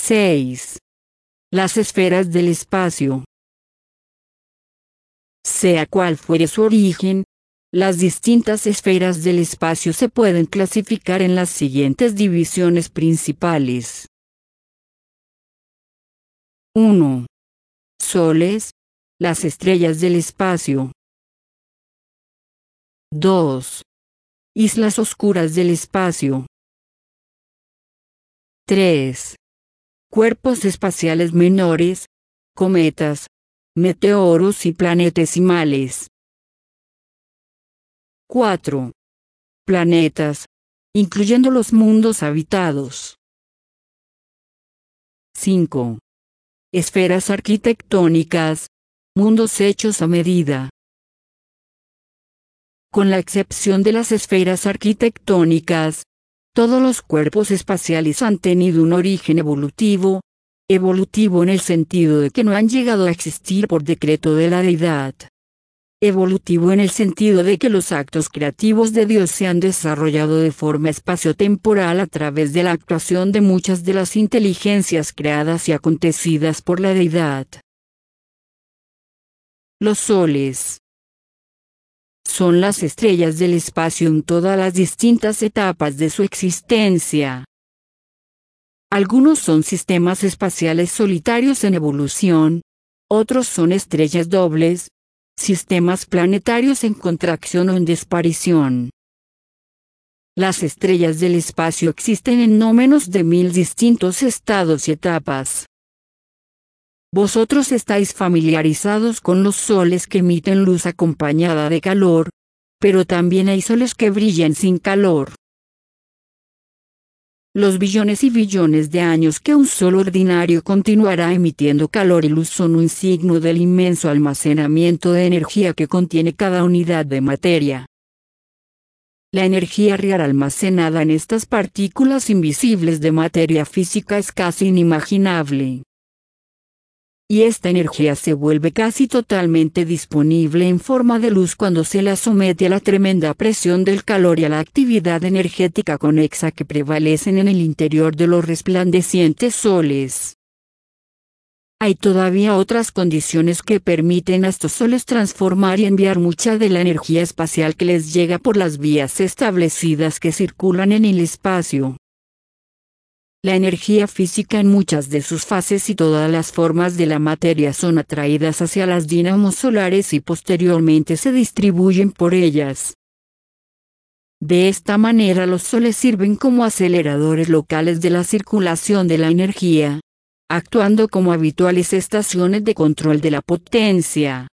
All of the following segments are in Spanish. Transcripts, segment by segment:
6. Las esferas del espacio. Sea cual fuere su origen, las distintas esferas del espacio se pueden clasificar en las siguientes divisiones principales. 1. Soles, las estrellas del espacio. 2. Islas oscuras del espacio. 3. Cuerpos espaciales menores, cometas, meteoros y planetesimales. 4. Planetas, incluyendo los mundos habitados. 5. Esferas arquitectónicas, mundos hechos a medida. Con la excepción de las esferas arquitectónicas, todos los cuerpos espaciales han tenido un origen evolutivo en el sentido de que no han llegado a existir por decreto de la deidad. Evolutivo en el sentido de que los actos creativos de Dios se han desarrollado de forma espaciotemporal a través de la actuación de muchas de las inteligencias creadas y acontecidas por la deidad. Los soles son las estrellas del espacio en todas las distintas etapas de su existencia. Algunos son sistemas espaciales solitarios en evolución, otros son estrellas dobles, sistemas planetarios en contracción o en desaparición. Las estrellas del espacio existen en no menos de 1000 distintos estados y etapas. Vosotros estáis familiarizados con los soles que emiten luz acompañada de calor, pero también hay soles que brillan sin calor. Los billones y billones de años que un sol ordinario continuará emitiendo calor y luz son un signo del inmenso almacenamiento de energía que contiene cada unidad de materia. La energía real almacenada en estas partículas invisibles de materia física es casi inimaginable. Y esta energía se vuelve casi totalmente disponible en forma de luz cuando se la somete a la tremenda presión del calor y a la actividad energética conexa que prevalecen en el interior de los resplandecientes soles. Hay todavía otras condiciones que permiten a estos soles transformar y enviar mucha de la energía espacial que les llega por las vías establecidas que circulan en el espacio. La energía física en muchas de sus fases y todas las formas de la materia son atraídas hacia las dinamos solares y posteriormente se distribuyen por ellas. De esta manera los soles sirven como aceleradores locales de la circulación de la energía, actuando como habituales estaciones de control de la potencia.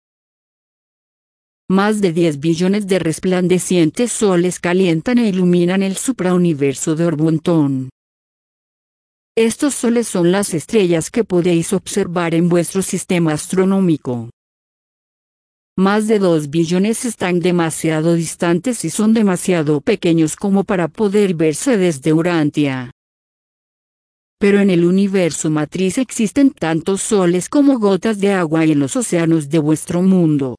Más de 10 billones de resplandecientes soles calientan e iluminan el suprauniverso de Orbotón. Estos soles son las estrellas que podéis observar en vuestro sistema astronómico. Más de 2 billones están demasiado distantes y son demasiado pequeños como para poder verse desde Urantia. Pero en el universo matriz existen tantos soles como gotas de agua en los océanos de vuestro mundo.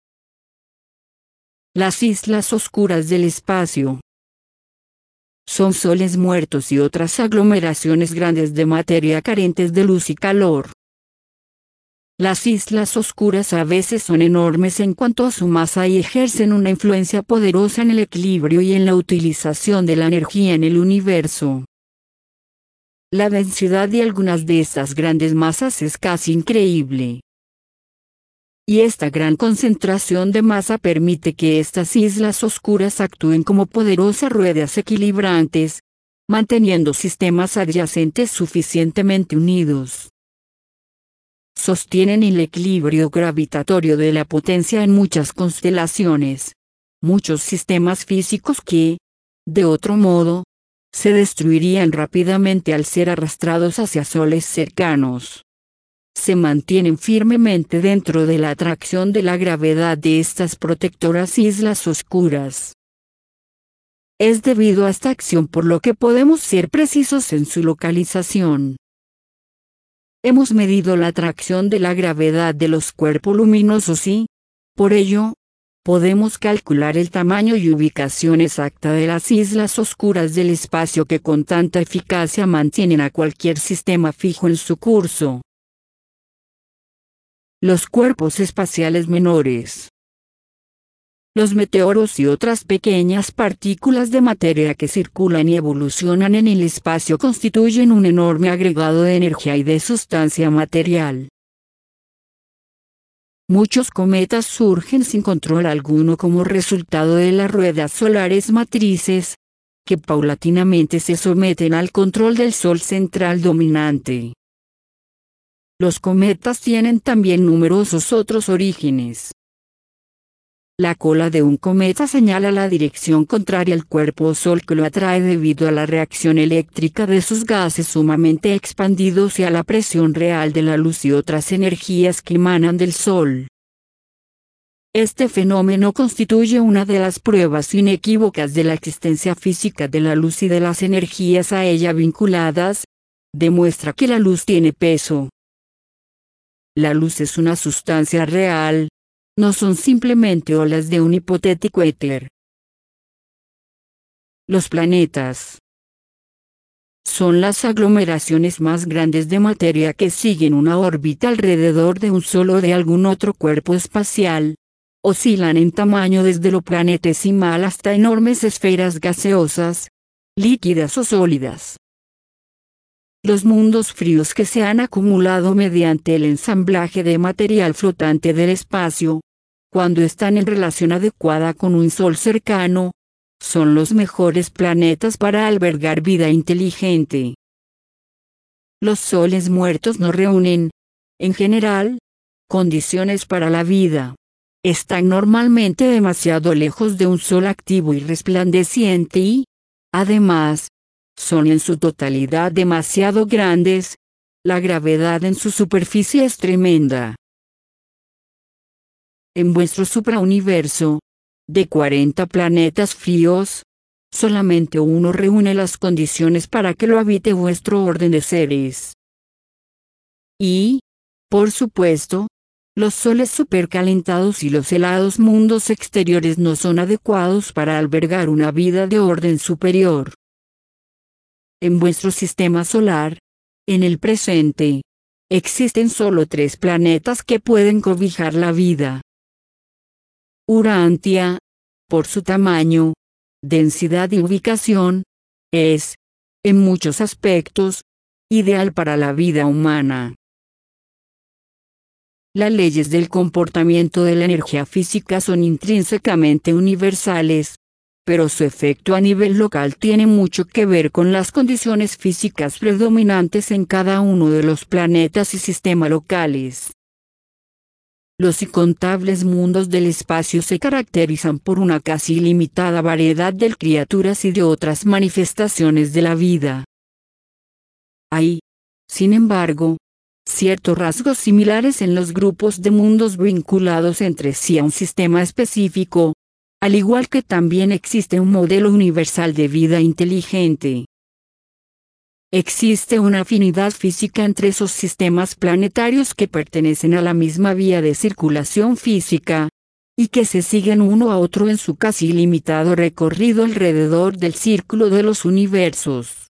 Las islas oscuras del espacio son soles muertos y otras aglomeraciones grandes de materia carentes de luz y calor. Las islas oscuras a veces son enormes en cuanto a su masa y ejercen una influencia poderosa en el equilibrio y en la utilización de la energía en el universo. La densidad de algunas de estas grandes masas es casi increíble. Y esta gran concentración de masa permite que estas islas oscuras actúen como poderosas ruedas equilibrantes, manteniendo sistemas adyacentes suficientemente unidos. Sostienen el equilibrio gravitatorio de la potencia en muchas constelaciones, muchos sistemas físicos que, de otro modo, se destruirían rápidamente al ser arrastrados hacia soles cercanos. Se mantienen firmemente dentro de la atracción de la gravedad de estas protectoras islas oscuras. Es debido a esta acción por lo que podemos ser precisos en su localización. Hemos medido la atracción de la gravedad de los cuerpos luminosos y, por ello, podemos calcular el tamaño y ubicación exacta de las islas oscuras del espacio que con tanta eficacia mantienen a cualquier sistema fijo en su curso. Los cuerpos espaciales menores. Los meteoros y otras pequeñas partículas de materia que circulan y evolucionan en el espacio constituyen un enorme agregado de energía y de sustancia material. Muchos cometas surgen sin control alguno como resultado de las ruedas solares matrices, que paulatinamente se someten al control del Sol central dominante. Los cometas tienen también numerosos otros orígenes. La cola de un cometa señala la dirección contraria al cuerpo o Sol que lo atrae debido a la reacción eléctrica de sus gases sumamente expandidos y a la presión real de la luz y otras energías que emanan del Sol. Este fenómeno constituye una de las pruebas inequívocas de la existencia física de la luz y de las energías a ella vinculadas. Demuestra que la luz tiene peso. La luz es una sustancia real. No son simplemente olas de un hipotético éter. Los planetas son las aglomeraciones más grandes de materia que siguen una órbita alrededor de un sol o de algún otro cuerpo espacial. Oscilan en tamaño desde lo planetesimal hasta enormes esferas gaseosas, líquidas o sólidas. Los mundos fríos que se han acumulado mediante el ensamblaje de material flotante del espacio, cuando están en relación adecuada con un Sol cercano, son los mejores planetas para albergar vida inteligente. Los soles muertos no reúnen, en general, condiciones para la vida. Están normalmente demasiado lejos de un Sol activo y resplandeciente y, además, son en su totalidad demasiado grandes. La gravedad en su superficie es tremenda. En vuestro suprauniverso, de 40 planetas fríos, solamente uno reúne las condiciones para que lo habite vuestro orden de seres. Y, por supuesto, los soles supercalentados y los helados mundos exteriores no son adecuados para albergar una vida de orden superior. En vuestro sistema solar, en el presente, existen solo 3 planetas que pueden cobijar la vida. Urantia, por su tamaño, densidad y ubicación, es, en muchos aspectos, ideal para la vida humana. Las leyes del comportamiento de la energía física son intrínsecamente universales, pero su efecto a nivel local tiene mucho que ver con las condiciones físicas predominantes en cada uno de los planetas y sistemas locales. Los incontables mundos del espacio se caracterizan por una casi ilimitada variedad de criaturas y de otras manifestaciones de la vida. Hay, sin embargo, ciertos rasgos similares en los grupos de mundos vinculados entre sí a un sistema específico, al igual que también existe un modelo universal de vida inteligente. Existe una afinidad física entre esos sistemas planetarios que pertenecen a la misma vía de circulación física, y que se siguen uno a otro en su casi ilimitado recorrido alrededor del círculo de los universos.